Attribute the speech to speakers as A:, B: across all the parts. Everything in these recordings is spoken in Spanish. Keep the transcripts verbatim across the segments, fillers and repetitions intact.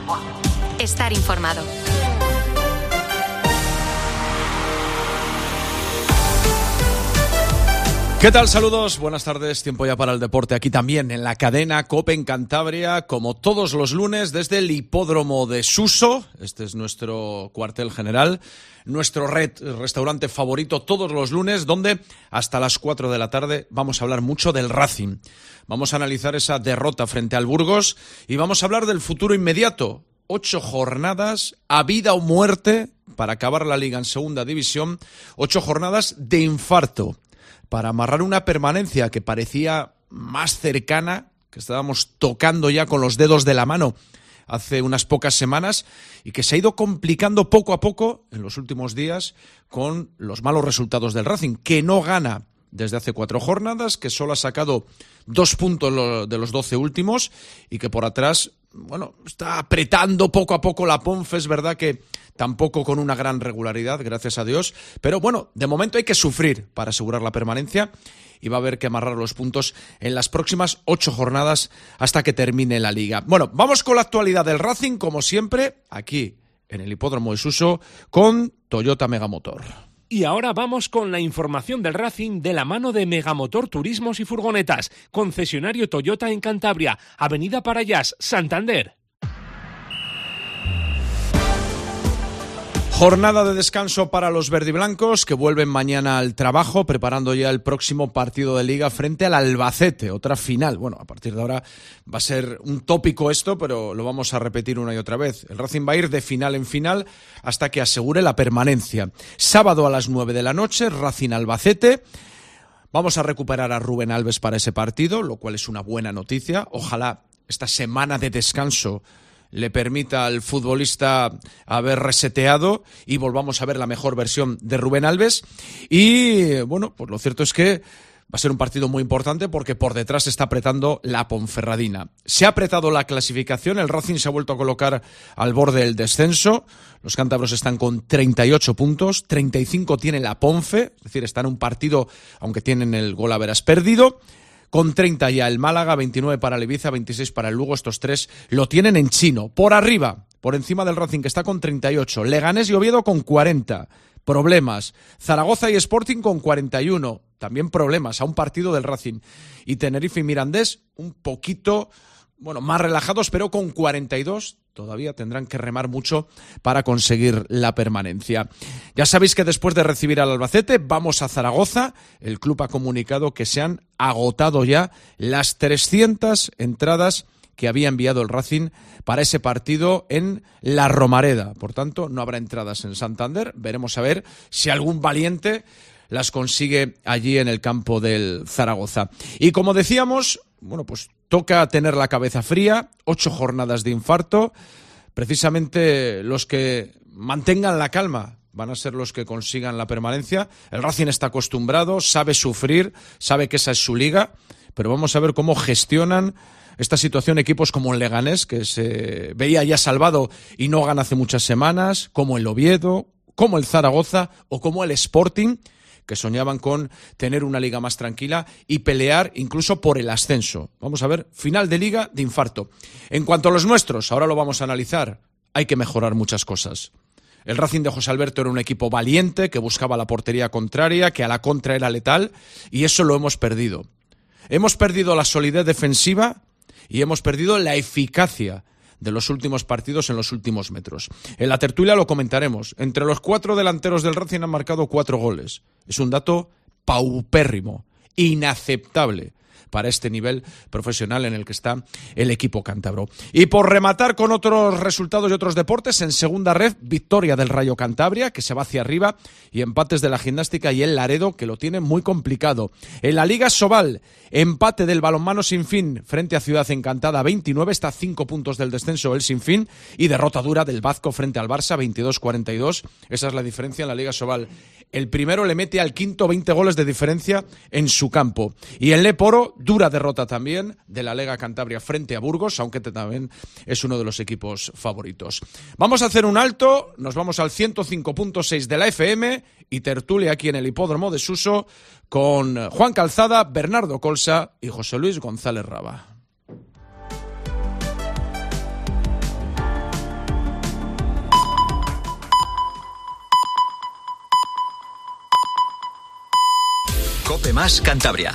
A: Estar informado.
B: ¿Qué tal? Saludos, buenas tardes, tiempo ya para el deporte aquí también en la cadena COPE en Cantabria, como todos los lunes desde el hipódromo de Suso. Este es nuestro cuartel general, nuestro red, restaurante favorito todos los lunes, donde hasta las cuatro de la tarde vamos a hablar mucho del Racing. Vamos a analizar esa derrota frente al Burgos y vamos a hablar del futuro inmediato. Ocho jornadas a vida o muerte para acabar la liga en segunda división, ocho jornadas de infarto para amarrar una permanencia que parecía más cercana, que estábamos tocando ya con los dedos de la mano hace unas pocas semanas y que se ha ido complicando poco a poco en los últimos días con los malos resultados del Racing, que no gana desde hace cuatro jornadas, que solo ha sacado dos puntos de los doce últimos y que por atrás, bueno, está apretando poco a poco la Ponfe. Es verdad que tampoco con una gran regularidad, gracias a Dios, pero bueno, de momento hay que sufrir para asegurar la permanencia y va a haber que amarrar los puntos en las próximas ocho jornadas hasta que termine la liga. Bueno, vamos con la actualidad del Racing, como siempre, aquí en el hipódromo de Suso con Toyota Megamotor.
C: Y ahora vamos con la información del Racing de la mano de Megamotor Turismos y Furgonetas, concesionario Toyota en Cantabria, Avenida Parayas, Santander.
B: Jornada de descanso para los verdiblancos que vuelven mañana al trabajo, preparando ya el próximo partido de Liga frente al Albacete, otra final. Bueno, a partir de ahora va a ser un tópico esto, pero lo vamos a repetir una y otra vez. El Racing va a ir de final en final hasta que asegure la permanencia. Sábado a las nueve de la noche, Racing Albacete. Vamos a recuperar a Rubén Alves para ese partido, lo cual es una buena noticia. Ojalá esta semana de descanso le permita al futbolista haber reseteado y volvamos a ver la mejor versión de Rubén Alves. Y bueno, pues lo cierto es que va a ser un partido muy importante porque por detrás se está apretando la Ponferradina. Se ha apretado la clasificación, el Racing se ha vuelto a colocar al borde del descenso. Los cántabros están con treinta y ocho puntos, treinta y cinco tiene la Ponfe, es decir, está en un partido, aunque tienen el gol a veras perdido. Con treinta ya el Málaga, veintinueve para el Ibiza, veintiséis para el Lugo. Estos tres lo tienen en chino. Por arriba, por encima del Racing, que está con treinta y ocho. Leganés y Oviedo con cuarenta. Problemas. Zaragoza y Sporting con cuarenta y uno. También problemas a un partido del Racing. Y Tenerife y Mirandés un poquito, bueno, más relajados, pero con cuarenta y dos. Todavía tendrán que remar mucho para conseguir la permanencia. Ya sabéis que después de recibir al Albacete vamos a Zaragoza. El club ha comunicado que se han agotado ya las trescientas entradas que había enviado el Racing para ese partido en La Romareda. Por tanto, no habrá entradas en Santander. Veremos a ver si algún valiente las consigue allí en el campo del Zaragoza. Y como decíamos, bueno, pues toca tener la cabeza fría, ocho jornadas de infarto. Precisamente los que mantengan la calma van a ser los que consigan la permanencia. El Racing está acostumbrado, sabe sufrir, sabe que esa es su liga, pero vamos a ver cómo gestionan esta situación equipos como el Leganés, que se veía ya salvado y no gana hace muchas semanas, como el Oviedo, como el Zaragoza o como el Sporting, que soñaban con tener una liga más tranquila y pelear incluso por el ascenso. Vamos a ver, final de liga de infarto. En cuanto a los nuestros, ahora lo vamos a analizar, hay que mejorar muchas cosas. El Racing de José Alberto era un equipo valiente, que buscaba la portería contraria, que a la contra era letal, y eso lo hemos perdido. Hemos perdido la solidez defensiva y hemos perdido la eficacia de los últimos partidos en los últimos metros. En la tertulia lo comentaremos. Entre los cuatro delanteros del Racing han marcado cuatro goles. Es un dato paupérrimo, inaceptable para este nivel profesional en el que está el equipo cántabro. Y por rematar con otros resultados y otros deportes, en segunda red, victoria del Rayo Cantabria, que se va hacia arriba, y empates de la Gimnástica y el Laredo, que lo tiene muy complicado. En la Liga Sobal, empate del Balonmano Sinfín frente a Ciudad Encantada, veintinueve, está a cinco puntos del descenso el Sinfín, y derrota dura del Bazco frente al Barça, veintidós cuarenta y dos. Esa es la diferencia en la Liga Sobal. El primero le mete al quinto veinte goles de diferencia en su campo. Y en Leporo, dura derrota también de la Lega Cantabria frente a Burgos, aunque también es uno de los equipos favoritos. Vamos a hacer un alto, nos vamos al ciento cinco punto seis de la F M y tertulia aquí en el hipódromo de Suso con Juan Calzada, Bernardo Colsa y José Luis González Raba.
A: Cope Más Cantabria.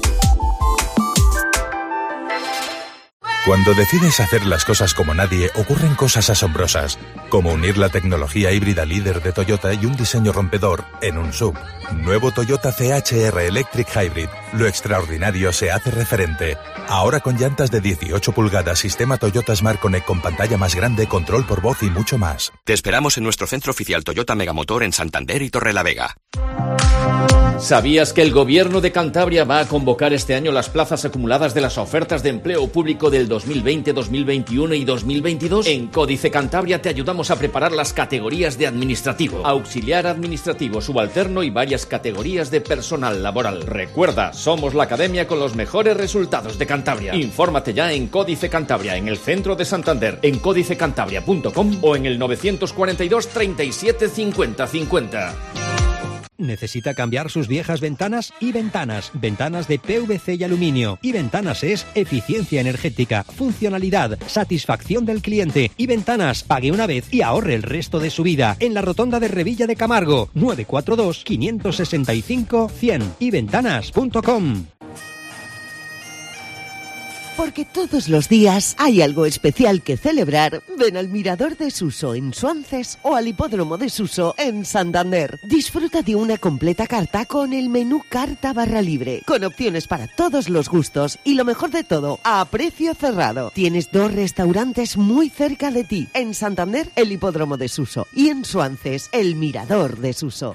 D: Cuando decides hacer las cosas como nadie, ocurren cosas asombrosas, como unir la tecnología híbrida líder de Toyota y un diseño rompedor en un S U V. Nuevo Toyota C H R Electric Hybrid. Lo extraordinario se hace referente. Ahora con llantas de dieciocho pulgadas, sistema Toyota Smart Connect con pantalla más grande, control por voz y mucho más.
E: Te esperamos en nuestro centro oficial Toyota Megamotor en Santander y Torrelavega.
F: ¿Sabías que el Gobierno de Cantabria va a convocar este año las plazas acumuladas de las ofertas de empleo público del dos mil veinte, dos mil veintiuno y dos mil veintidós? En Códice Cantabria te ayudamos a preparar las categorías de administrativo, auxiliar administrativo, subalterno y varias categorías de personal laboral. Recuerda, somos la academia con los mejores resultados de Cantabria. Infórmate ya en Códice Cantabria, en el centro de Santander, en códice cantabria punto com o en el novecientos cuarenta y dos, treinta y siete, cincuenta, cincuenta.
G: ¿Necesita cambiar sus viejas ventanas? Y Ventanas, ventanas de P V C y aluminio. Y Ventanas es eficiencia energética, funcionalidad, satisfacción del cliente. Y Ventanas, pague una vez y ahorre el resto de su vida. En la rotonda de Revilla de Camargo, nueve cuatro dos, cinco seis cinco, cien y ventanas punto com.
H: Porque todos los días hay algo especial que celebrar, ven al Mirador de Suso en Suances o al Hipódromo de Suso en Santander. Disfruta de una completa carta con el menú carta barra libre, con opciones para todos los gustos y lo mejor de todo, a precio cerrado. Tienes dos restaurantes muy cerca de ti, en Santander el Hipódromo de Suso y en Suances el Mirador de Suso.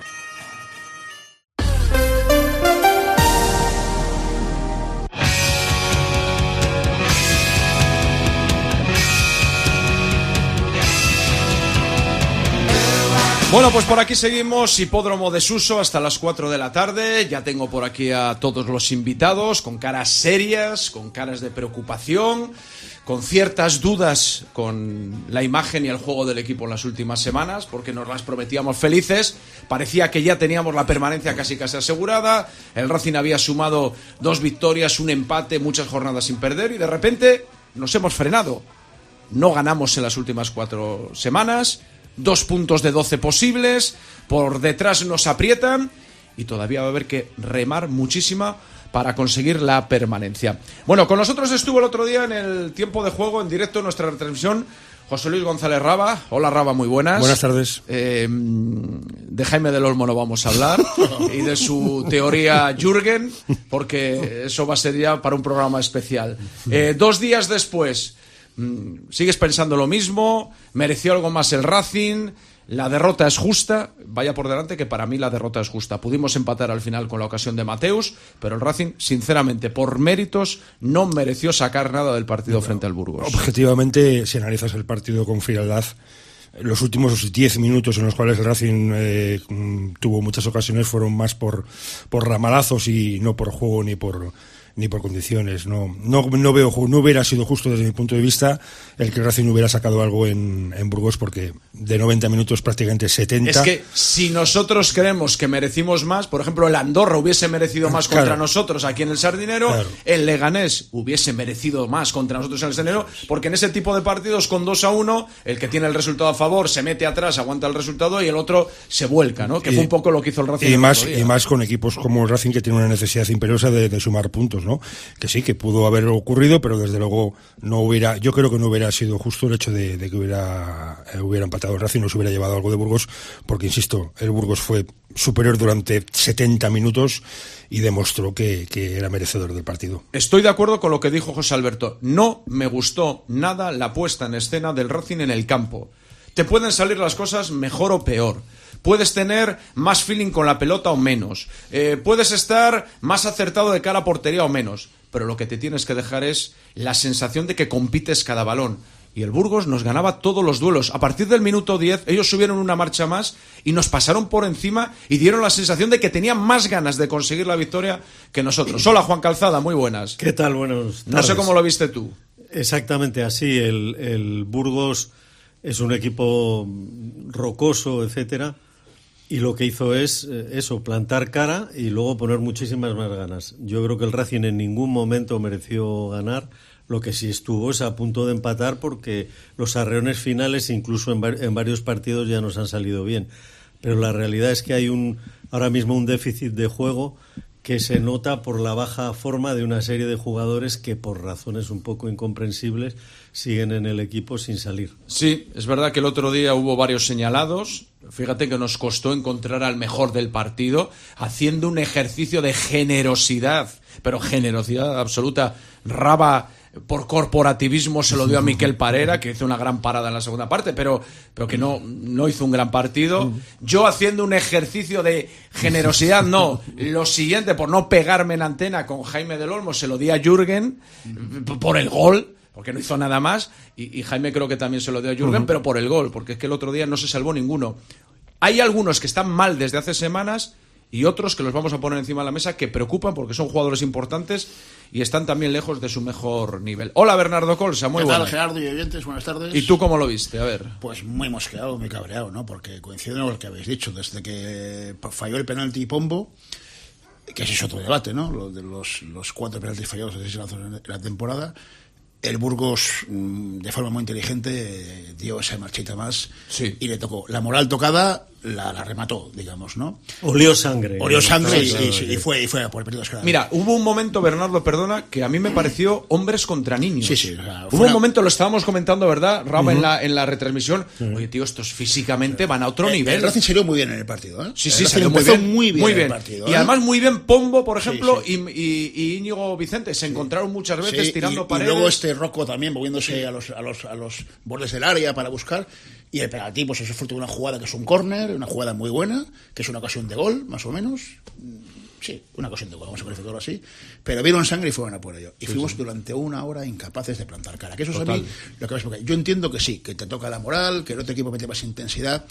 B: Bueno, pues por aquí seguimos, Hipódromo de Suso hasta las cuatro de la tarde. Ya tengo por aquí a todos los invitados con caras serias, con caras de preocupación, con ciertas dudas con la imagen y el juego del equipo en las últimas semanas, porque nos las prometíamos felices. Parecía que ya teníamos la permanencia casi casi asegurada. El Racing había sumado dos victorias, un empate, muchas jornadas sin perder y de repente nos hemos frenado. No ganamos en las últimas cuatro semanas. Dos puntos de doce posibles, por detrás nos aprietan y todavía va a haber que remar muchísima para conseguir la permanencia. Bueno, con nosotros estuvo el otro día en el tiempo de juego, en directo en nuestra retransmisión, José Luis González Raba. Hola Raba, muy buenas.
I: Buenas tardes.
B: Eh, de Jaime del Olmo no vamos a hablar y de su teoría Jürgen, porque eso va a ser ya para un programa especial. Eh, dos días después... ¿Sigues pensando lo mismo? ¿Mereció algo más el Racing? ¿La derrota es justa? Vaya por delante que para mí la derrota es justa. Pudimos empatar al final con la ocasión de Mateus, pero el Racing, sinceramente, por méritos, no mereció sacar nada del partido no, frente al Burgos.
I: Objetivamente, si analizas el partido con frialdad, los últimos diez minutos en los cuales el Racing eh, tuvo muchas ocasiones fueron más por, por ramalazos y no por juego ni por... ni por condiciones. No, no, no veo, no hubiera sido justo desde mi punto de vista el que el Racing hubiera sacado algo en, en Burgos, porque de noventa minutos prácticamente setenta.
B: Es que si nosotros creemos que merecimos más, por ejemplo el Andorra hubiese merecido más contra claro. nosotros aquí en el Sardinero, claro. el Leganés hubiese merecido más contra nosotros en el Sardinero, porque en ese tipo de partidos con dos a uno, el que tiene el resultado a favor se mete atrás, aguanta el resultado y el otro se vuelca, ¿no? Que y, fue un poco lo que hizo el Racing.
I: Y más, y más con equipos como el Racing, que tiene una necesidad imperiosa de, de sumar puntos, ¿no? Que sí, que pudo haber ocurrido, pero desde luego no hubiera, yo creo que no hubiera sido justo el hecho de, de que hubiera, eh, hubiera empatado el Racing, no se hubiera llevado algo de Burgos, porque insisto, el Burgos fue superior durante setenta minutos y demostró que, que era merecedor del partido.
B: Estoy de acuerdo con lo que dijo José Alberto. No me gustó nada la puesta en escena del Racing en el campo. Te pueden salir las cosas mejor o peor. Puedes tener más feeling con la pelota o menos. Eh, puedes estar más acertado de cara a portería o menos. Pero lo que te tienes que dejar es la sensación de que compites cada balón. Y el Burgos nos ganaba todos los duelos. A partir del minuto diez, ellos subieron una marcha más y nos pasaron por encima y dieron la sensación de que tenían más ganas de conseguir la victoria que nosotros. Hola, Juan Calzada, muy buenas.
J: ¿Qué tal? Buenas tardes.
B: No sé cómo lo viste tú.
J: Exactamente así. El, el Burgos es un equipo rocoso, etcétera. Y lo que hizo es eh, eso, plantar cara y luego poner muchísimas más ganas. Yo creo que el Racing en ningún momento mereció ganar. Lo que sí estuvo es a punto de empatar, porque los arreones finales, incluso en, en varios partidos, ya nos han salido bien. Pero la realidad es que hay un ahora mismo un déficit de juego que se nota por la baja forma de una serie de jugadores que por razones un poco incomprensibles siguen en el equipo sin salir.
B: Sí, es verdad que el otro día hubo varios señalados. Fíjate que nos costó encontrar al mejor del partido haciendo un ejercicio de generosidad, pero generosidad absoluta. Raba por corporativismo se lo dio a Miquel Parera, que hizo una gran parada en la segunda parte, pero, pero que no, no hizo un gran partido. Yo haciendo un ejercicio de generosidad, no. Lo siguiente, por no pegarme en antena con Jaime del Olmo, se lo di a Jürgen por el gol, porque no hizo nada más, y, y Jaime creo que también se lo dio a Jürgen, uh-huh. pero por el gol, porque es que el otro día no se salvó ninguno. Hay algunos que están mal desde hace semanas y otros que los vamos a poner encima de la mesa que preocupan porque son jugadores importantes y están también lejos de su mejor nivel. Hola, Bernardo Colsa, muy
A: buenas.
B: ¿Qué tal,
A: Gerardo y oyentes? Buenas tardes.
B: ¿Y tú cómo lo viste? A ver.
A: Pues muy mosqueado, muy cabreado, ¿no? Porque coincide con lo que habéis dicho, desde que falló el penalti Pombo, que ese es otro debate, ¿no? Lo de los, los cuatro penaltis fallados en la temporada. El Burgos, de forma muy inteligente, dio esa marchita más
B: sí.
A: y le tocó. La moral tocada la, la remató, digamos, ¿no?
J: Olió sangre.
A: Olió sangre y, y, y, fue, y fue por el periodo escalar.
B: Mira, hubo un momento, Bernardo, perdona, que a mí me pareció hombres contra niños.
A: Sí, sí. O sea,
B: hubo
A: una...
B: un momento, lo estábamos comentando, ¿verdad, Raba, uh-huh. en, la, en la retransmisión? Uh-huh. Oye, tío, estos físicamente van a otro
A: el,
B: nivel.
A: El Racing salió muy bien en el partido, ¿eh?
B: Sí, sí, salió muy bien.
A: muy bien,
B: muy bien.
A: El partido,
B: ¿eh? Y además muy bien Pombo, por ejemplo,
A: sí, sí.
B: Y, y, y Íñigo Vicente. Se sí. encontraron muchas veces
A: sí,
B: tirando
A: y,
B: paredes.
A: Y luego este Rocco también moviéndose a los, a los, a los bordes del área para buscar. Y el penalti, pues eso fue una jugada que es un córner, una jugada muy buena, que es una ocasión de gol, más o menos. Sí, una ocasión de gol, vamos a calificarlo así. Pero vieron sangre y fueron a por ello. Y sí, fuimos sí. durante una hora incapaces de plantar cara. Que eso Total. Es a mí lo que me Yo entiendo que sí, que te toca la moral, que el otro equipo mete más intensidad.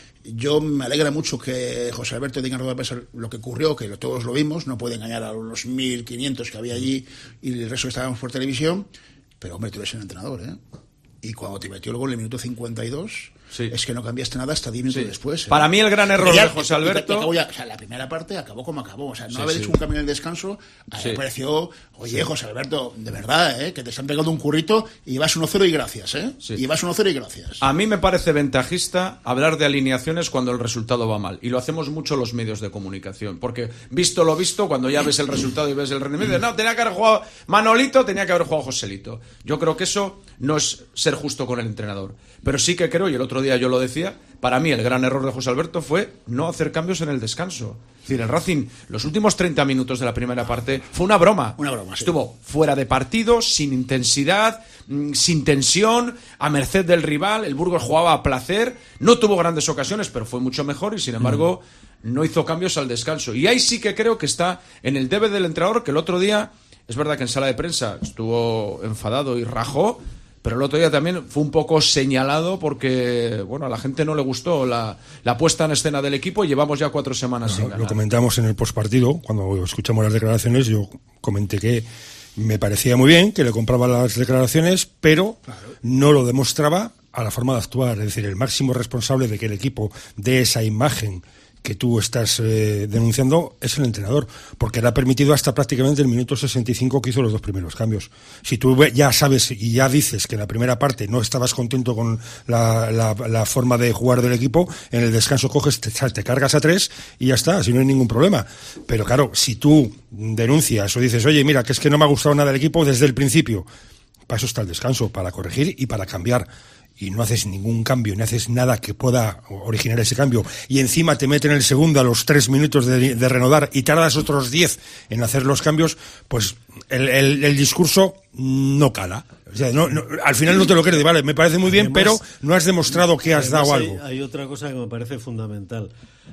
A: Yo me alegra mucho que José Alberto diga lo que ocurrió, que todos lo vimos, no puede engañar a los mil quinientos que había allí y el resto que estábamos por televisión. Pero, hombre, tú eres el entrenador, ¿eh? Y cuando te metió el gol en el minuto cincuenta y dos, sí. es que no cambiaste nada hasta diez minutos sí. después. ¿eh?
B: Para mí el gran error ya, de José Alberto...
A: Y, y, y ya, o sea, la primera parte acabó como acabó. O sea, no sí, haber sí. hecho un cambio en el descanso, a mí sí. me pareció, oye, sí. José Alberto, de verdad, ¿eh? que te están pegando un currito y vas uno cero y gracias. ¿eh? Sí. Y vas uno cero y gracias.
B: A mí me parece ventajista hablar de alineaciones cuando el resultado va mal. Y lo hacemos mucho los medios de comunicación. Porque visto lo visto, cuando ya ves el resultado y ves el rendimiento, no, tenía que haber jugado Manolito, tenía que haber jugado Joselito. Yo creo que eso no es ser justo con el entrenador. Pero sí que creo, y el otro día yo lo decía, para mí el gran error de José Alberto fue no hacer cambios en el descanso. Es decir, el Racing, los últimos treinta minutos de la primera parte, fue una broma.
A: Una broma, sí.
B: Estuvo fuera de partido, sin intensidad, sin tensión, a merced del rival. El Burgos jugaba a placer, no tuvo grandes ocasiones, pero fue mucho mejor y, sin embargo, mm. no hizo cambios al descanso. Y ahí sí que creo que está en el debe del entrenador, que el otro día, es verdad que en sala de prensa estuvo enfadado y rajó, pero el otro día también fue un poco señalado porque, bueno, a la gente no le gustó la, la puesta en escena del equipo y llevamos ya cuatro semanas no, sin ganar.
I: Lo comentamos en el postpartido, cuando escuchamos las declaraciones, yo comenté que me parecía muy bien, que le compraba las declaraciones, pero claro. no lo demostraba a la forma de actuar. Es decir, el máximo responsable de que el equipo dé esa imagen que tú estás eh, denunciando es el entrenador, porque le ha permitido hasta prácticamente el minuto sesenta y cinco que hizo los dos primeros cambios. Si tú ya sabes y ya dices que en la primera parte no estabas contento con la, la, la forma de jugar del equipo, en el descanso coges, te, te cargas a tres y ya está, así no hay ningún problema. Pero claro, si tú denuncias o dices, oye, mira, que es que no me ha gustado nada el equipo desde el principio, para eso está el descanso, para corregir y para cambiar. Y no haces ningún cambio, ni haces nada que pueda originar ese cambio, y encima te meten el segundo a los tres minutos de, de reanudar y tardas otros diez en hacer los cambios, pues el, el, el discurso no cala. O sea, no, no, al final no te lo crees, vale, me parece muy bien, además, pero no has demostrado que has dado
J: hay,
I: algo.
J: Hay otra cosa que me parece fundamental.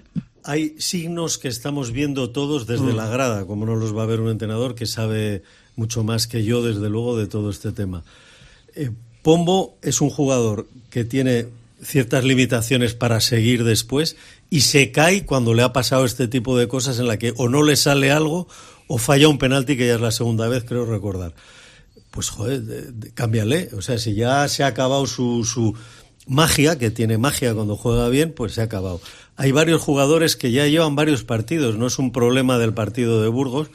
J: Hay signos que estamos viendo todos desde mm. la grada, como no los va a ver un entrenador que sabe mucho más que yo, desde luego, de todo este tema. Eh, Pombo es un jugador que tiene ciertas limitaciones para seguir después y se cae cuando le ha pasado este tipo de cosas en la que o no le sale algo o falla un penalti, que ya es la segunda vez, creo recordar. Pues joder, de, de, cámbiale. O sea, si ya se ha acabado su, su magia, que tiene magia cuando juega bien, pues se ha acabado. Hay varios jugadores que ya llevan varios partidos, no es un problema del partido de Burgos.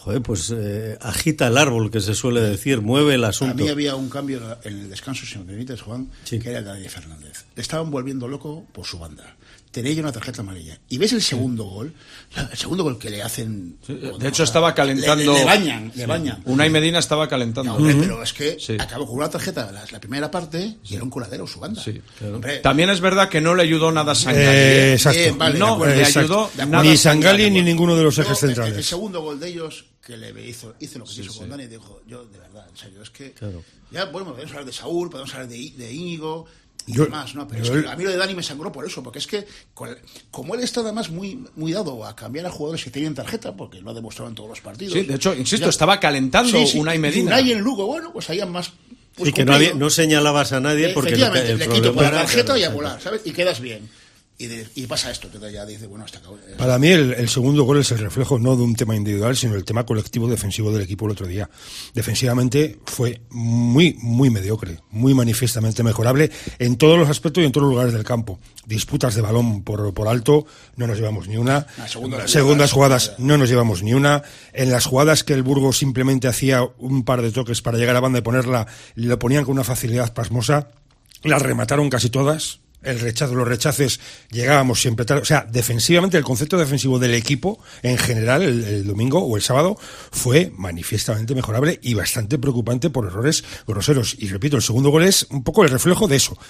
J: joder, pues eh, agita el árbol, que se suele decir, mueve el asunto.
A: A mí había un cambio en el descanso, si me permites, Juan, sí. que era el de Dani Fernández. Le estaban volviendo loco por su banda. Tenía ya una tarjeta amarilla. Y ves el segundo sí. gol, el segundo gol que le hacen...
B: Sí, de hecho, cosa, estaba calentando...
A: Le, le bañan, sí. le bañan.
B: Unai Medina estaba calentando.
A: No, hombre, uh-huh. Pero es que sí. acabó con una tarjeta la, la primera parte y era un coladero su banda. Sí,
B: claro. Hombre, también es verdad que no le ayudó nada a Sangali.
I: Eh, exacto.
A: Bien, vale,
B: no le ayudó nada
I: ni Sangali ni ninguno de los ejes
A: no,
I: centrales.
A: El, el segundo gol de ellos que le hizo, hizo lo que sí, hizo sí. con Dani y dijo, yo de verdad, en serio, es que... Claro. Ya, bueno, podemos hablar de Saúl, podemos hablar de, de Íñigo... y yo, demás, ¿no? Pero es que a mí lo de Dani me sangró por eso, porque es que como él está además muy, muy dado a cambiar a jugadores que tienen tarjeta, porque lo ha demostrado en todos los partidos.
B: Sí, de hecho, insisto, ya, estaba calentando sí, sí, Unai Medina.
A: Unai en Lugo, bueno, pues ahí más... Pues
J: y que no, había, no señalabas a nadie porque el, el
A: le quito por la tarjeta y a volar, ¿sabes? Y quedas bien. Y, de, y pasa esto, que ya dice, bueno, hasta acabó.
I: Para mí el, el segundo gol es el reflejo no de un tema individual, sino el tema colectivo defensivo del equipo el otro día. Defensivamente fue muy, muy mediocre, muy manifiestamente mejorable en todos los aspectos y en todos los lugares del campo. Disputas de balón por, por alto, no nos llevamos ni una.
A: Ah, segundas,
I: Segundas jugadas, no nos llevamos ni una. En las jugadas que el Burgos simplemente hacía un par de toques para llegar a banda y ponerla, lo ponían con una facilidad pasmosa. Las remataron casi todas. El rechazo, los rechaces, llegábamos siempre tarde. O sea, defensivamente, el concepto defensivo del equipo, en general, el, el domingo o el sábado, fue manifiestamente mejorable y bastante preocupante por errores groseros. Y repito, el segundo gol es un poco el reflejo de eso.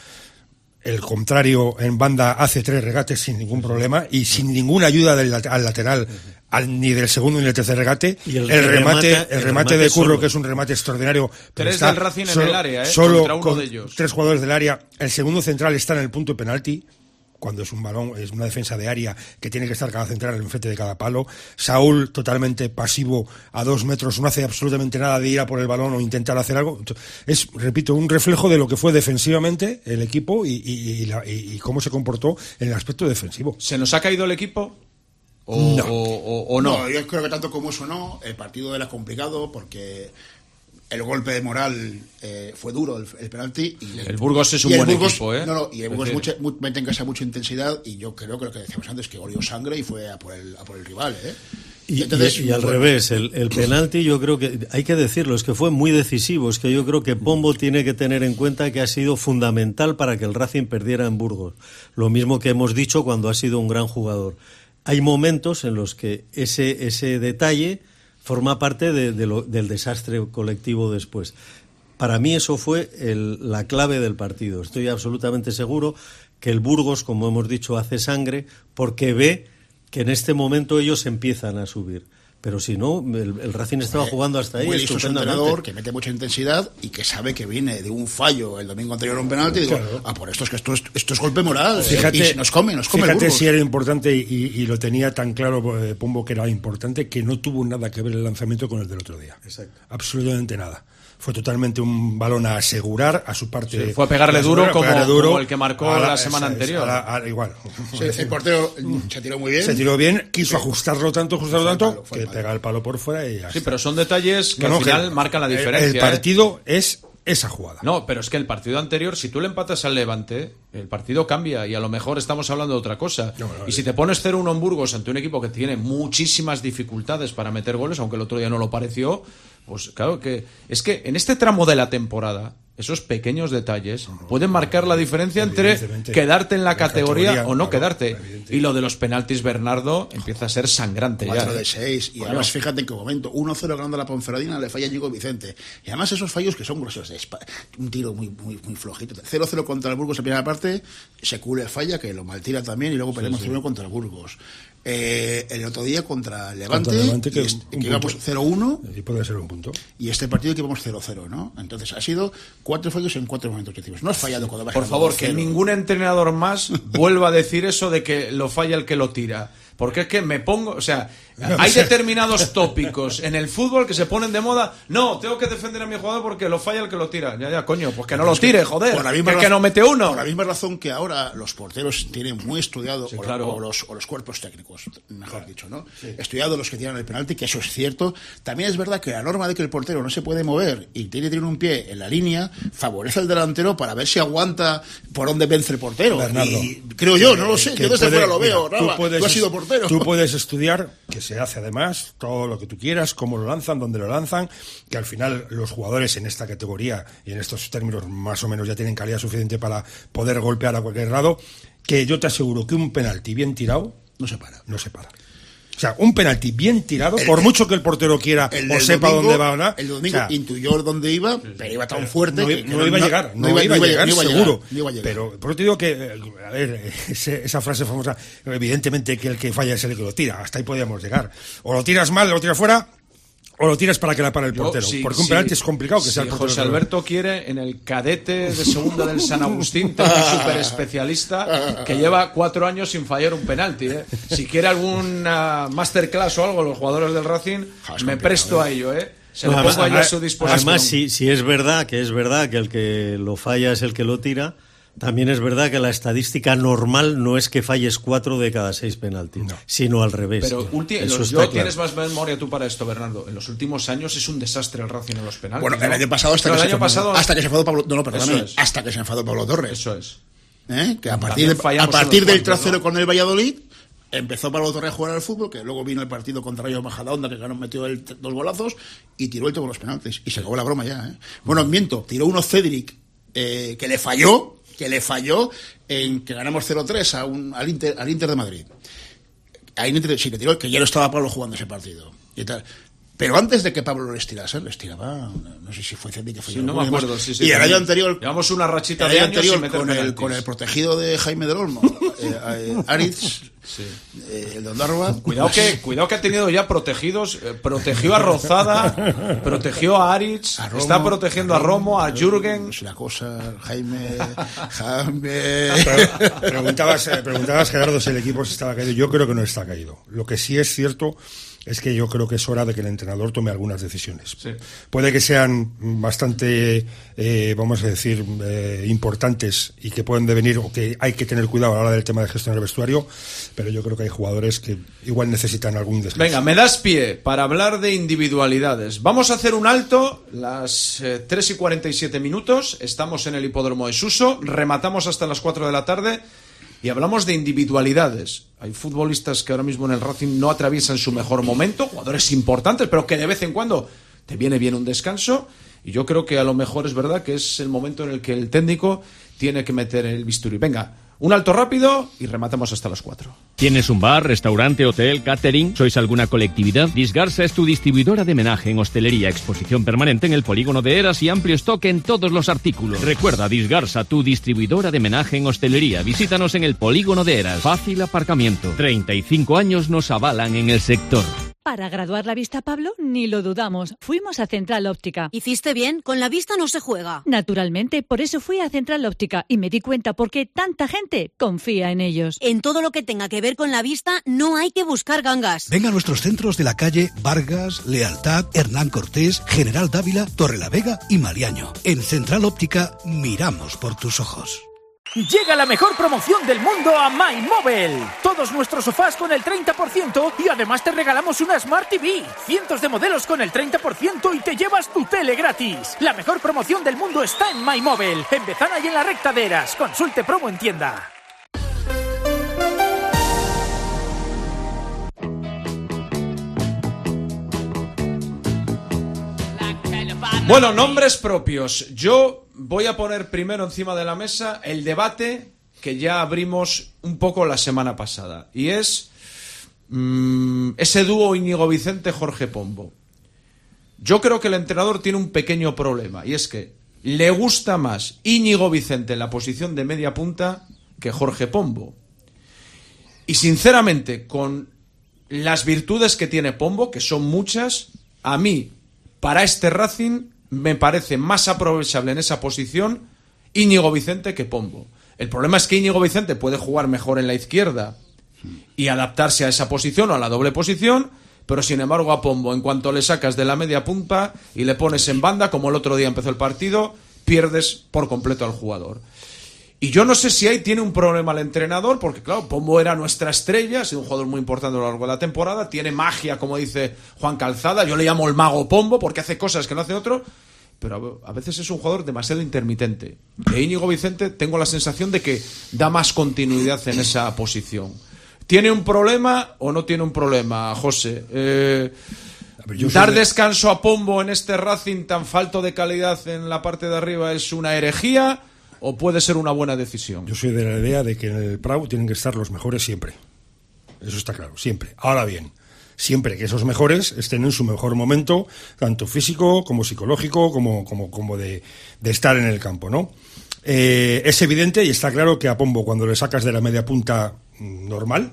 I: El contrario en banda hace tres regates sin ningún problema y sin ninguna ayuda del, al lateral, al, ni del segundo ni del tercer regate. Y el, el remate, remata, el, el remate, remate de Curro, solo. Que es un remate extraordinario.
B: Tres del Racing solo, en el área, ¿eh?
I: Solo
B: Contra uno
I: con
B: de ellos.
I: Tres jugadores del área. El segundo central está en el punto de penalti. Cuando es un balón, es una defensa de área que tiene que estar cada central enfrente de cada palo. Saúl totalmente pasivo a dos metros, no hace absolutamente nada de ir a por el balón o intentar hacer algo. Es, repito, un reflejo de lo que fue defensivamente el equipo y, y, y, la, y, y cómo se comportó en el aspecto defensivo.
B: ¿Se nos ha caído el equipo? ¿O no? O, o, o no?
A: No, yo creo que tanto como eso no. El partido era complicado porque... el golpe de moral eh, fue duro, el, el penalti. Y el,
B: el Burgos es un buen Burgos, equipo, ¿eh?
A: No, no, y el Burgos mucha, mu, mete en casa mucha intensidad y yo creo que lo que decíamos antes, que olió sangre y fue a por el, a por el rival, ¿eh?
J: Y, Entonces, y, y al bueno, revés, el, el penalti yo creo que, hay que decirlo, es que fue muy decisivo, es que yo creo que Pombo tiene que tener en cuenta que ha sido fundamental para que el Racing perdiera en Burgos. Lo mismo que hemos dicho cuando ha sido un gran jugador. Hay momentos en los que ese, ese detalle... forma parte de, de lo, del desastre colectivo después. Para mí eso fue el, la clave del partido. Estoy absolutamente seguro que el Burgos, como hemos dicho, hace sangre porque ve que en este momento ellos empiezan a subir. Pero si no, el, el Racing estaba eh, jugando hasta ahí estupendamente.
A: Un entrenador que mete mucha intensidad y que sabe que viene de un fallo el domingo anterior a un penalti y digo, claro. ah, por esto es que esto es, esto es golpe moral. Fíjate, eh, y nos come, nos come
I: fíjate
A: el Burgos.
I: Si era importante y, y lo tenía tan claro eh, Pombo que era importante, que no tuvo nada que ver el lanzamiento con el del otro día.
J: Exacto.
I: Absolutamente nada. Fue totalmente un balón a asegurar a su parte.
B: Sí, fue a pegarle duro, a como, pegarle duro como el que marcó
I: la,
B: la semana
I: es,
B: anterior.
I: A la, a, igual.
A: Sí, el portero se tiró muy bien.
I: Se tiró bien, quiso sí. ajustarlo tanto, ajustarlo
A: fue
I: tanto,
A: palo,
I: que el pega el palo por fuera y ya
B: Sí,
I: está.
B: pero son detalles que no, al final que marcan la diferencia.
I: El, el partido
B: ¿eh?
I: es esa jugada.
B: No, pero es que el partido anterior, si tú le empatas al Levante, el partido cambia y a lo mejor estamos hablando de otra cosa. No, no, y si te pones cero uno en Burgos ante un equipo que tiene muchísimas dificultades para meter goles, aunque el otro día no lo pareció, pues claro que es que en este tramo de la temporada esos pequeños detalles no, no, pueden marcar la diferencia entre quedarte en la, la categoría, categoría o no claro, quedarte. Y lo de los penaltis, Bernardo, empieza a ser sangrante ya.
A: cuatro de seis. Y bueno, además, fíjate en qué momento. uno cero ganando la Ponferradina, le falla Ñigo Vicente. Y además esos fallos que son grosos. De un tiro muy muy muy flojito. cero cero contra el Burgos en primera parte. Secule falla, que lo maltira también. Y luego perdemos sí, sí. uno contra el Burgos. Eh, el otro día contra Levante,
I: contra Levante que,
A: y este, que íbamos cero uno
I: y puede ser un punto
A: y este partido que íbamos cero cero, ¿no? Entonces ha sido cuatro fallos en cuatro momentos que decimos. No has fallado cuando vas
B: por favor, que ningún entrenador más vuelva a decir eso de que lo falla el que lo tira. Porque es que me pongo, o sea, hay determinados tópicos en el fútbol que se ponen de moda. No, tengo que defender a mi jugador porque lo falla el que lo tira. Ya, ya, coño, pues que no lo tire, joder. Por la misma que, razón, que no mete uno.
A: Por la misma razón que ahora los porteros tienen muy estudiado,
B: sí,
A: o,
B: claro.
A: o, los, o los cuerpos técnicos, mejor dicho, ¿no? Sí. Estudiado los que tiran el penalti, que eso es cierto. También es verdad que la norma de que el portero no se puede mover y tiene que tener un pie en la línea favorece al delantero para ver si aguanta por dónde vence el portero.
I: Bernardo,
A: y creo yo, no lo sé. Yo desde fuera lo veo, Rafa.
I: Tú,
A: tú has sido portero. portero.
I: Tú puedes estudiar, que se hace además, todo lo que tú quieras, cómo lo lanzan, dónde lo lanzan, que al final los jugadores en esta categoría y en estos términos más o menos ya tienen calidad suficiente para poder golpear a cualquier lado, que yo te aseguro que un penalti bien tirado
A: no se para.
I: No se para. O sea, un penalti bien tirado,
A: el,
I: por mucho que el portero quiera
A: el
I: o sepa
A: domingo,
I: dónde va o nada.
A: El domingo
I: o sea,
A: intuyó dónde iba, pero iba tan fuerte
I: no,
A: que, que
I: no, no iba a llegar, no, no iba, iba a llegar,
A: iba
I: seguro.
A: Llegar, no iba a llegar.
I: Pero por eso te digo que, a ver, ese, esa frase famosa, evidentemente que el que falla es el que lo tira, hasta ahí podíamos llegar. O lo tiras mal, lo tiras fuera, o lo tiras para que la pare el
B: Yo,
I: portero.
B: sí,
I: porque un
B: sí,
I: penalti es complicado que
B: sí,
I: sea el portero.
B: José Alberto quiere, en el cadete de segunda del San Agustín, tener un super especialista que lleva cuatro años sin fallar un penalti. ¿eh? Si quiere alguna masterclass o algo, los jugadores del Racing, ja, me presto ¿eh? a ello. ¿eh? Se lo pongo ahí a su disposición.
J: Además, si, si es verdad que es verdad que el que lo falla es el que lo tira, también es verdad que la estadística normal no es que falles cuatro de cada seis penaltis, no. sino al revés.
B: Pero ulti-
J: Eso
B: los, yo
J: claro.
B: tienes más memoria tú para esto, Bernardo. En los últimos años es un desastre el Racing en los penaltis.
A: Bueno, el
B: ¿no?
A: año pasado hasta,
B: Pero
A: que,
B: el
A: se
B: año pasado...
A: hasta que se enfadó Pablo... No, no, perdóname.
B: Es.
A: Hasta que se enfadó Pablo Torres.
B: Eso es.
A: ¿Eh? Que a partir, de, a partir del tres cero ¿no? con el Valladolid empezó Pablo Torres a jugar al fútbol, que luego vino el partido contra Rayo Majadahonda, que ganó, metió el, dos golazos y tiró el todo con los penaltis. Y se acabó la broma ya. ¿eh? Bueno, miento, tiró uno Cedric eh, que le falló, que le falló en que ganamos cero tres a un, al, Inter, al Inter de Madrid. Ahí sí que tiró, que ya no estaba Pablo jugando ese partido. Y tal. Pero antes de que Pablo les tirase, les tiraba, no sé si fue Cedric que fue
B: sí, no me acuerdo. Sí, sí,
A: y el año anterior.
B: Llevamos una rachita
A: el
B: de
A: año
B: años
A: anterior
B: sin meter
A: con, el, con el protegido de Jaime del Olmo, eh, eh, Aritz, sí. eh, el de Ondarroa.
B: Cuidado que, cuidado que ha tenido ya protegidos. Eh, protegió a Rozada, protegió a Aritz, a Romo, está protegiendo a Romo, a, Romo, a Jürgen.
A: Es la cosa, Jaime. Jaime.
I: Preguntabas, preguntabas, Gerardo, si el equipo estaba caído. Yo creo que no está caído. Lo que sí es cierto es que yo creo que es hora de que el entrenador tome algunas decisiones. Sí. Puede que sean bastante, eh, vamos a decir, eh, importantes y que pueden devenir, o que hay que tener cuidado a la hora del tema de gestión del vestuario, pero yo creo que hay jugadores que igual necesitan algún descanso.
B: Venga, me das pie para hablar de individualidades. Vamos a hacer un alto, las eh, tres y cuarenta y siete minutos, estamos en el hipódromo de Suso, rematamos hasta las cuatro de la tarde. Y hablamos de individualidades. Hay futbolistas que ahora mismo en el Racing no atraviesan su mejor momento, jugadores importantes, pero que de vez en cuando te viene bien un descanso. Y yo creo que a lo mejor es verdad que es el momento en el que el técnico tiene que meter el bisturí. Venga, un alto rápido y rematamos hasta las cuatro.
K: ¿Tienes un bar, restaurante, hotel, catering? ¿Sois alguna colectividad? Disgarsa es tu distribuidora de menaje en hostelería, exposición permanente en el polígono de Eras y amplio stock en todos los artículos. Recuerda, Disgarsa, tu distribuidora de menaje en hostelería. Visítanos en el polígono de Eras. Fácil aparcamiento. treinta y cinco años nos avalan en el sector.
L: Para graduar la vista, Pablo, ni lo dudamos. Fuimos a Central Óptica.
M: ¿Hiciste bien? Con la vista no se juega.
L: Naturalmente, por eso fui a Central Óptica y me di cuenta por qué tanta gente confía en ellos.
M: En todo lo que tenga que ver con la vista, no hay que buscar gangas.
N: Venga a nuestros centros de la calle Vargas, Lealtad, Hernán Cortés, General Dávila, Torrelavega y Mariaño. En Central Óptica, miramos por tus ojos.
O: Llega la mejor promoción del mundo a MyMobile. Todos nuestros sofás con el treinta por ciento y además te regalamos una Smart T V. Cientos de modelos con el treinta por ciento y te llevas tu tele gratis. La mejor promoción del mundo está en MyMobile. En Bezana y en la recta de Eras. Consulte promo en tienda.
B: Bueno, nombres propios. Yo voy a poner primero encima de la mesa el debate que ya abrimos un poco la semana pasada. Y es mmm, ese dúo Íñigo Vicente-Jorge Pombo. Yo creo que el entrenador tiene un pequeño problema. Y es que le gusta más Íñigo Vicente en la posición de media punta que Jorge Pombo. Y sinceramente, con las virtudes que tiene Pombo, que son muchas, a mí, para este Racing, me parece más aprovechable en esa posición Íñigo Vicente que Pombo. El problema es que Íñigo Vicente puede jugar mejor en la izquierda y adaptarse a esa posición o a la doble posición, pero sin embargo a Pombo, en cuanto le sacas de la media punta y le pones en banda, como el otro día empezó el partido, pierdes por completo al jugador. Y yo no sé si ahí tiene un problema el entrenador, porque claro, Pombo era nuestra estrella, ha sido un jugador muy importante a lo largo de la temporada, tiene magia, como dice Juan Calzada, yo le llamo el mago Pombo porque hace cosas que no hace otro, pero a veces es un jugador demasiado intermitente. E Íñigo Vicente tengo la sensación de que da más continuidad en esa posición. ¿Tiene un problema o no tiene un problema, José? Eh, ver, dar de... descanso a Pombo en este Racing tan falto de calidad en la parte de arriba es una herejía o puede ser una buena decisión.
I: Yo soy de la idea de que en el Prau tienen que estar los mejores siempre. Eso está claro, siempre. Ahora bien, siempre que esos mejores estén en su mejor momento, tanto físico como psicológico, como, como, como de, de estar en el campo, ¿no? Eh, es evidente y está claro que a Pombo, cuando le sacas de la media punta normal,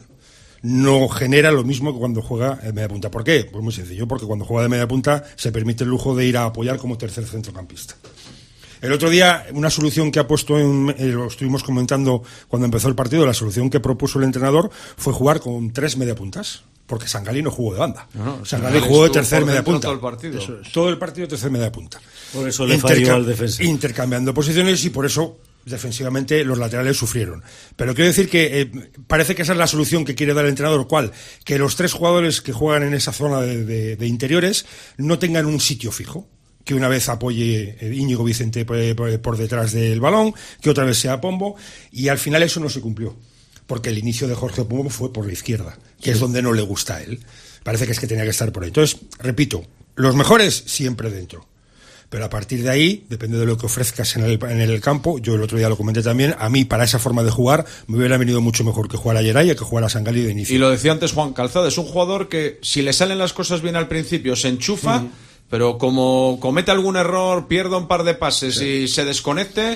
I: no genera lo mismo que cuando juega de media punta. ¿Por qué? Pues muy sencillo, porque cuando juega de media punta se permite el lujo de ir a apoyar como tercer centrocampista. El otro día, una solución que ha puesto, en, eh, lo estuvimos comentando cuando empezó el partido, la solución que propuso el entrenador fue jugar con tres mediapuntas, porque Sangalí no jugó de banda. No, no, Sangalí jugó de tercer mediapunta.
B: Todo el partido.
I: Eso es. Todo el partido de tercer mediapunta.
J: Por eso le Interca- falló al defensa.
I: Intercambiando posiciones y por eso defensivamente los laterales sufrieron. Pero quiero decir que eh, parece que esa es la solución que quiere dar el entrenador. ¿Cuál? Que los tres jugadores que juegan en esa zona de, de, de interiores no tengan un sitio fijo. Que una vez apoye Íñigo Vicente por, por, por detrás del balón, que otra vez sea Pombo, y al final eso no se cumplió, porque el inicio de Jorge Pombo fue por la izquierda, que sí. Es donde no le gusta a él. Parece que es que tenía que estar por ahí. Entonces, repito, los mejores siempre dentro, pero a partir de ahí, depende de lo que ofrezcas en el, en el campo. Yo el otro día lo comenté también, a mí para esa forma de jugar me hubiera venido mucho mejor que jugar a Yeraya que jugar a Sangalí de inicio.
B: Y lo decía antes Juan Calzada, es un jugador que si le salen las cosas bien al principio se enchufa, uh-huh. Pero como comete algún error, pierda un par de pases sí. Y se desconecte,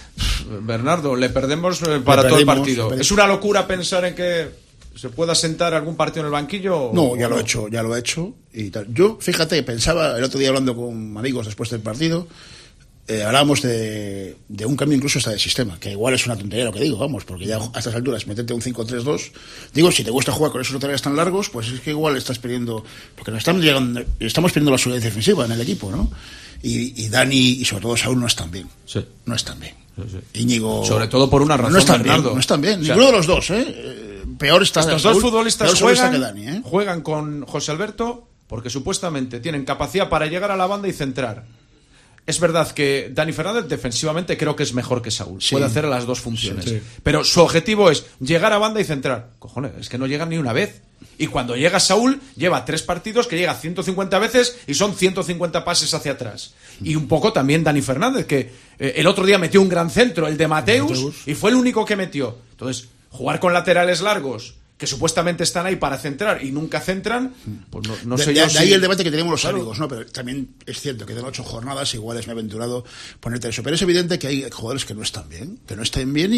B: Bernardo, le perdemos para le todo el partido. ¿Es una locura pensar en que se pueda sentar algún partido en el banquillo?
A: No, ya lo he hecho, ya lo he hecho. Y tal. Yo, fíjate, pensaba el otro día hablando con amigos después del partido, eh, hablábamos de, de un cambio incluso hasta de sistema, que igual es una tontería lo que digo, vamos, porque ya a estas alturas meterte un cinco tres dos, digo, si te gusta jugar con esos laterales tan largos, pues es que igual estás perdiendo, porque nos estamos llegando, estamos perdiendo la solidez defensiva en el equipo, ¿no? Y, y Dani y sobre todo Saúl no están bien,
B: sí.
A: No están bien.
B: Sí, sí.
A: Íñigo,
B: sobre todo por una razón,
A: no están
B: Bernardo.
A: bien, no están bien,
B: O sea,
A: ninguno de los dos, ¿eh? Peor está
B: estos
A: Saúl,
B: dos futbolistas
A: peor Saúl
B: juegan,
A: que Dani, ¿eh?
B: juegan con José Alberto porque supuestamente tienen capacidad para llegar a la banda y centrar. Es verdad que Dani Fernández defensivamente creo que es mejor que Saúl. Sí. Puede hacer las dos funciones. Sí, sí. Pero su objetivo es llegar a banda y centrar. Cojones, es que no llega ni una vez. Y cuando llega Saúl, lleva tres partidos que llega ciento cincuenta veces y son ciento cincuenta pases hacia atrás. Y un poco también Dani Fernández, que eh, el otro día metió un gran centro, el de Mateus, Mateus, y fue el único que metió. Entonces, jugar con laterales largos que supuestamente están ahí para centrar y nunca centran, pues no, no
A: de,
B: sé
A: de,
B: yo
A: de
B: si...
A: ahí el debate que tenemos los
B: claro.
A: amigos, ¿no? Pero también es cierto que de ocho jornadas igual es me he aventurado ponerte eso, pero es evidente que hay jugadores que no están bien, que no están bien y,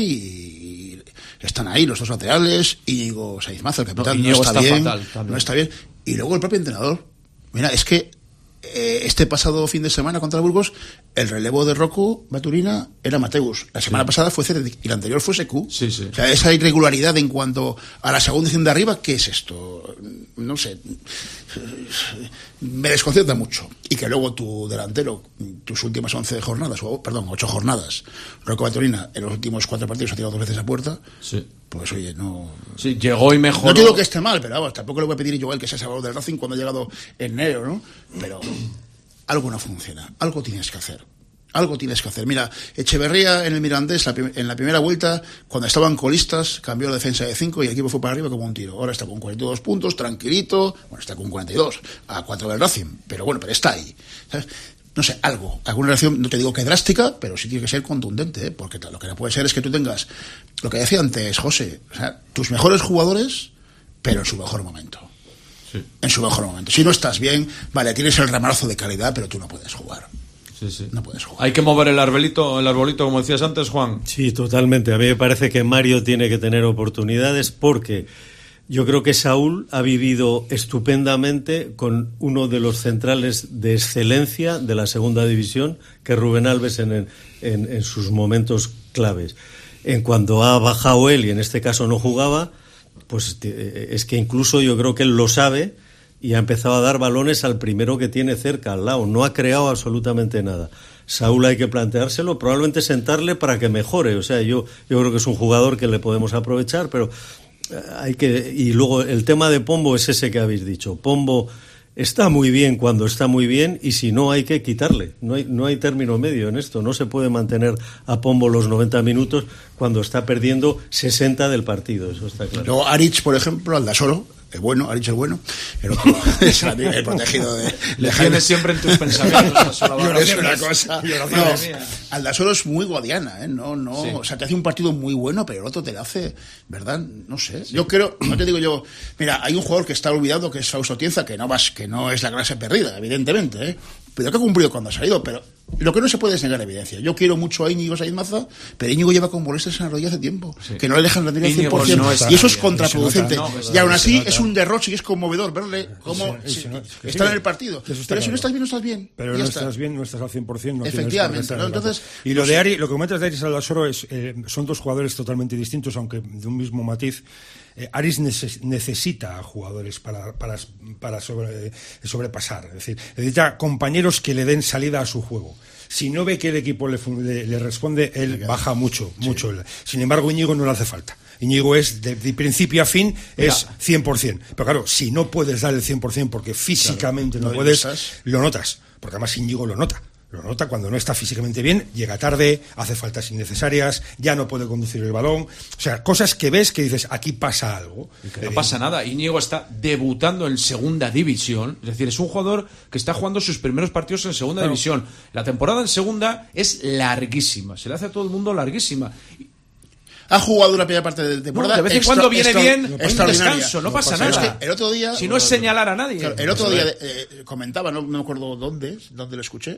A: y están ahí los dos laterales, Íñigo Saizmaza, el capitán, no, no está, está bien, fatal, no está bien, y luego el propio entrenador. Mira, es que eh, este pasado fin de semana contra el Burgos, el relevo de Rocco Baturina era Mateus. La semana sí. pasada fue Ceredic y la anterior fue Secu.
B: Sí, sí.
A: O sea, esa irregularidad en cuanto a la segunda edición de arriba, ¿qué es esto? No sé. Me desconcierta mucho. Y que luego tu delantero, tus últimas once jornadas, o perdón, ocho jornadas, Rocco Baturina, en los últimos cuatro partidos ha tirado dos veces a puerta.
B: Sí.
A: Pues oye, no.
B: Sí, llegó y mejoró.
A: No digo que esté mal, pero vamos, tampoco le voy a pedir yo a él que sea salvador del Racing cuando ha llegado en enero, ¿no? Pero algo no funciona, algo tienes que hacer. Algo tienes que hacer. Mira, Echeverría en el Mirandés, la prim- en la primera vuelta, cuando estaban colistas, cambió la defensa de cinco y el equipo fue para arriba como un tiro. Ahora está con cuarenta y dos puntos, tranquilito. Bueno, está con cuarenta y dos, a cuatro del Racing. Pero bueno, pero está ahí. ¿Sabes? No sé, algo. Alguna reacción, no te digo que drástica, pero sí tiene que ser contundente, ¿eh? Porque lo que no puede ser es que tú tengas, lo que decía antes José, o sea, tus mejores jugadores, pero en su mejor momento. Sí. En su mejor momento. Si no estás bien, vale, tienes el ramalazo de calidad, pero tú no puedes jugar.
B: Sí, sí.
A: No puedes jugar.
B: Hay que mover el arbolito, el arbolito, como decías antes, Juan.
J: Sí, totalmente. A mí me parece que Mario tiene que tener oportunidades porque yo creo que Saúl ha vivido estupendamente con uno de los centrales de excelencia de la segunda división, que es Rubén Alves en, el, en, en sus momentos claves. En cuanto ha bajado él y en este caso no jugaba, pues es que incluso yo creo que él lo sabe y ha empezado a dar balones al primero que tiene cerca, al lado. No ha creado absolutamente nada. Saúl hay que planteárselo, probablemente sentarle para que mejore. O sea, yo, yo creo que es un jugador que le podemos aprovechar, pero hay que... Y luego el tema de Pombo es ese que habéis dicho. Pombo está muy bien cuando está muy bien y si no hay que quitarle. No hay, no hay término medio en esto. No se puede mantener a Pombo los noventa minutos cuando está perdiendo sesenta del partido. Eso está claro.
A: Luego Aritz, por ejemplo, Aldasoro, el bueno, Aritz el bueno, el otro es el, el protegido de...
B: Le tienes siempre en tus pensamientos.
A: Yo no sé una cosa. No, Aldasoro es muy guadiana, ¿eh? No, no, sí. O sea, te hace un partido muy bueno, pero el otro te lo hace, ¿verdad? No sé. Sí. Yo creo, no te digo yo, mira, hay un jugador que está olvidado que es Fausto Tienza, que no vas, que no es la clase perdida, evidentemente, ¿eh? Pero que ha cumplido cuando ha salido, pero lo que no se puede es negar evidencia. Yo quiero mucho a Íñigo Sainz Maza, pero Íñigo lleva con molestias en la rodilla hace tiempo, sí. que no le dejan rendir al cien por ciento, no y eso es contraproducente. No, y aún así es un derroche y es conmovedor verle cómo sí, sí, sí, está sí, en el partido. Pero claro. si no estás bien, no estás bien.
I: Pero no está. estás bien, no estás al cien por ciento. No
A: efectivamente. ¿no? Entonces,
I: y lo de Ari, lo que comentas de Aris Aldasoro es, eh, son dos jugadores totalmente distintos, aunque de un mismo matiz. Eh, Aris neces- necesita a jugadores para, para, para sobre, eh, sobrepasar, es decir, necesita compañeros que le den salida a su juego. Si no ve que el equipo le, le, le responde, él baja mucho, mucho. Sí. Sin embargo, Íñigo no le hace falta. Íñigo es, de, de principio a fin, Mira. es cien por ciento. Pero claro, si no puedes dar el cien por ciento porque físicamente claro, no, no puedes, lo notas. Porque además Íñigo lo nota. Lo nota cuando no está físicamente bien, llega tarde, hace faltas innecesarias, ya no puede conducir el balón. O sea, cosas que ves que dices, aquí pasa algo.
B: Y que no eh, pasa nada. Íñigo está debutando en segunda división. Es decir, es un jugador que está jugando sus primeros partidos en segunda claro. división. La temporada en segunda es larguísima. Se le hace a todo el mundo larguísima.
A: Ha jugado una primera parte de temporada.
B: No, de vez en
A: extra,
B: cuando viene
A: extra,
B: bien, hay un descanso, no, no pasa, pasa nada.
A: Es que el otro día,
B: si no es señalar a nadie.
A: Claro, el otro día eh, comentaba, no, no me acuerdo dónde, dónde lo escuché,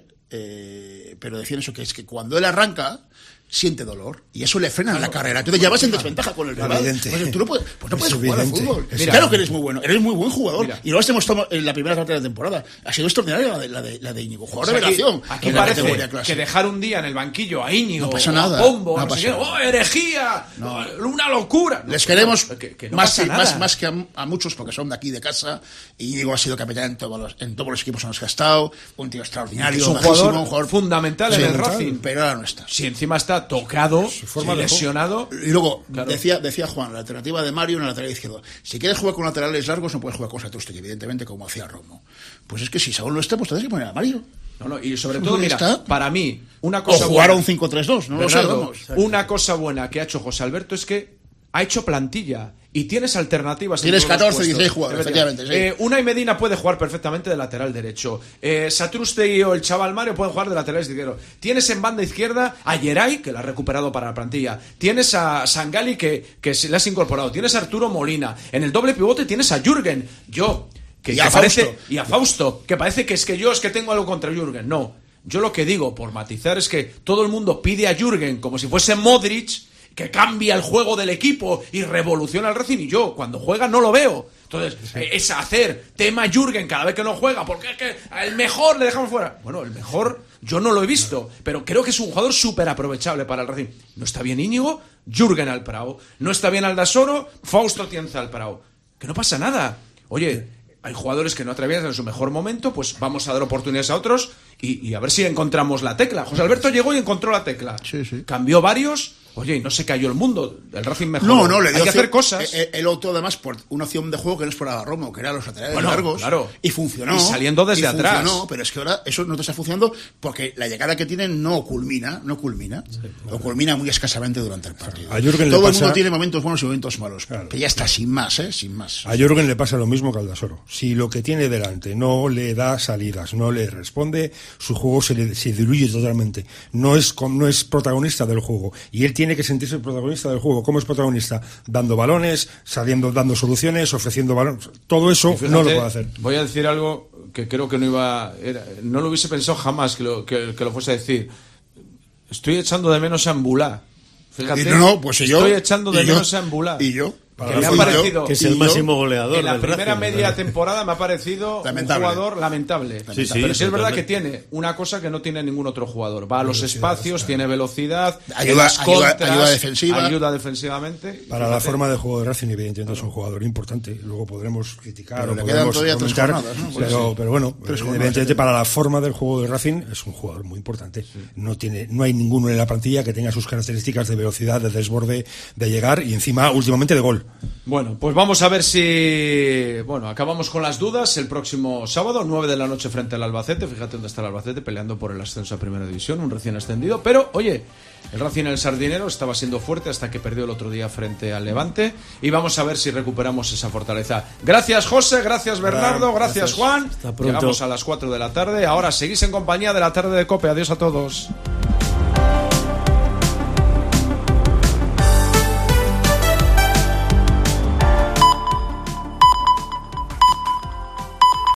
A: eh, pero decían eso, que es que cuando él arranca, siente dolor y eso le frena claro, la carrera. Entonces ya vas en desventaja con el rival. Pues tú no puedes, pues no puedes jugar al fútbol. Mira, claro que eres muy bueno, eres muy buen jugador. Mira. Y lo has demostrado en la primera parte de la temporada. Ha sido extraordinaria la de, la de, la de Íñigo. Jugador de revelación.
B: Aquí, aquí parece que dejar un día en el banquillo a Íñigo,
A: no pasa nada,
B: a Pombo,
A: no
B: no
A: pasa
B: sé qué, oh, herejía, no. una locura.
A: Les queremos
B: no, que, que no
A: más, que, más, más que a, a muchos porque son de aquí de casa. Íñigo ha sido capitán en todos los, en todos los equipos en los que ha estado. Un tío extraordinario.
B: Es un jugador, un jugador fundamental sí, en el Racing.
A: Pero ahora no está.
B: Si encima está tocado, forma sí, lesionado.
A: Y luego, claro. decía, decía Juan, la alternativa de Mario en el lateral izquierdo. Si quieres jugar con laterales largos, no puedes jugar con Satrústegui, evidentemente, como hacía Romo. Pues es que si Saúl no está, pues tendrás que poner a Mario.
B: No, no, y sobre todo, mira, está? para mí, una cosa
A: o jugar
B: buena,
A: a un cinco tres dos, no Bernardo, lo sé,
B: una cosa buena que ha hecho José Alberto es que ha hecho plantilla y tienes alternativas.
A: Tienes catorce, dieciséis jugadores, efectivamente. Sí.
B: Eh, Unai Medina puede jugar perfectamente de lateral derecho. Eh, Satrústegui o el chaval Mario pueden jugar de lateral izquierdo. Tienes en banda izquierda a Yeray, que la ha recuperado para la plantilla. Tienes a Sangali, que, que se le has incorporado. Tienes a Arturo Molina. En el doble pivote tienes a Jürgen. Yo, que,
A: y,
B: que
A: a
B: parece, y a Fausto, que parece que es que yo es que tengo algo contra Jürgen. No. Yo lo que digo, por matizar, es que todo el mundo pide a Jürgen como si fuese Modric, que cambia el juego del equipo y revoluciona el Racing, y yo cuando juega no lo veo. Entonces, sí. es hacer tema Jürgen cada vez que no juega, porque es que el mejor le dejamos fuera. Bueno, el mejor yo no lo he visto, pero creo que es un jugador súper aprovechable para el Racing. No está bien Íñigo, Jürgen al Prado. No está bien Aldasoro, Fausto Tienza al Prado. Que no pasa nada. Oye, hay jugadores que no atraviesan en su mejor momento, pues vamos a dar oportunidades a otros y, y a ver si encontramos la tecla. José Alberto llegó y encontró la tecla.
A: Sí, sí.
B: Cambió varios. Oye, y no se cayó el mundo. El Racing mejor.
A: No, no, le dio
B: Hay que
A: opción,
B: hacer cosas.
A: El, el otro, además, por una opción de juego que no exploraba Romo, que era los laterales
B: bueno,
A: largos.
B: Claro.
A: Y funcionó.
B: Y saliendo desde
A: y
B: atrás.
A: Funcionó, pero es que ahora eso no te está funcionando porque la llegada que tienen no culmina, no culmina. Sí, claro. O culmina muy escasamente durante el partido.
I: A Jürgen
A: Todo
I: le
A: el
I: pasa...
A: mundo tiene momentos buenos y momentos malos.
I: Claro.
A: Que ya está sin más, ¿eh? Sin más.
I: A Jürgen le pasa lo mismo que al Aldasoro. Si lo que tiene delante no le da salidas, no le responde, su juego se, le, se diluye totalmente. No es, no es protagonista del juego. Y él tiene que sentirse protagonista del juego. ¿Cómo es protagonista? Dando balones, saliendo, dando soluciones, ofreciendo balones. Todo eso fíjate, no lo puede hacer.
B: Voy a decir algo que creo que no iba... Era, no lo hubiese pensado jamás que lo, que, que lo fuese a decir. Estoy echando de menos a Mbulá. Fíjate.
A: No, no, pues y yo,
B: estoy echando de
A: y
B: menos
A: yo,
B: a Mbulá.
A: Y yo.
B: Que me ha parecido,
J: que es el máximo goleador
B: en la
J: del
B: primera
J: Racing,
B: media
J: ¿verdad?
B: temporada me ha parecido
A: lamentable.
B: Un jugador lamentable.
J: Sí, sí,
B: pero sí es verdad
J: totalmente.
B: que tiene una cosa que no tiene ningún otro jugador. Va a los espacios, claro. Tiene velocidad,
A: ayuda,
B: ayuda, contras,
A: ayuda defensiva,
B: ayuda defensivamente.
I: Para fíjate. La forma de juego de Racing, evidentemente claro. Es un jugador importante. Luego podremos criticar,
A: pero
I: o podremos comentar,
A: jornadas, ¿no?
I: pero, sí. pero bueno, tres evidentemente jornadas, para la forma del juego de Racing es un jugador muy importante. Sí. No tiene, no hay ninguno en la plantilla que tenga sus características de velocidad, de desborde, de llegar y encima últimamente de gol.
B: Bueno, pues vamos a ver si... Bueno, acabamos con las dudas el próximo sábado, nueve de la noche frente al Albacete. Fíjate dónde está el Albacete, peleando por el ascenso a Primera División, un recién ascendido. Pero, oye, el Racing en el Sardinero estaba siendo fuerte hasta que perdió el otro día frente al Levante. Y vamos a ver si recuperamos esa fortaleza. Gracias, José, gracias, Bernardo, gracias, gracias Juan.
J: Hasta pronto.
B: Llegamos a las cuatro de la tarde. Ahora seguís en compañía de la tarde de COPE. Adiós a todos.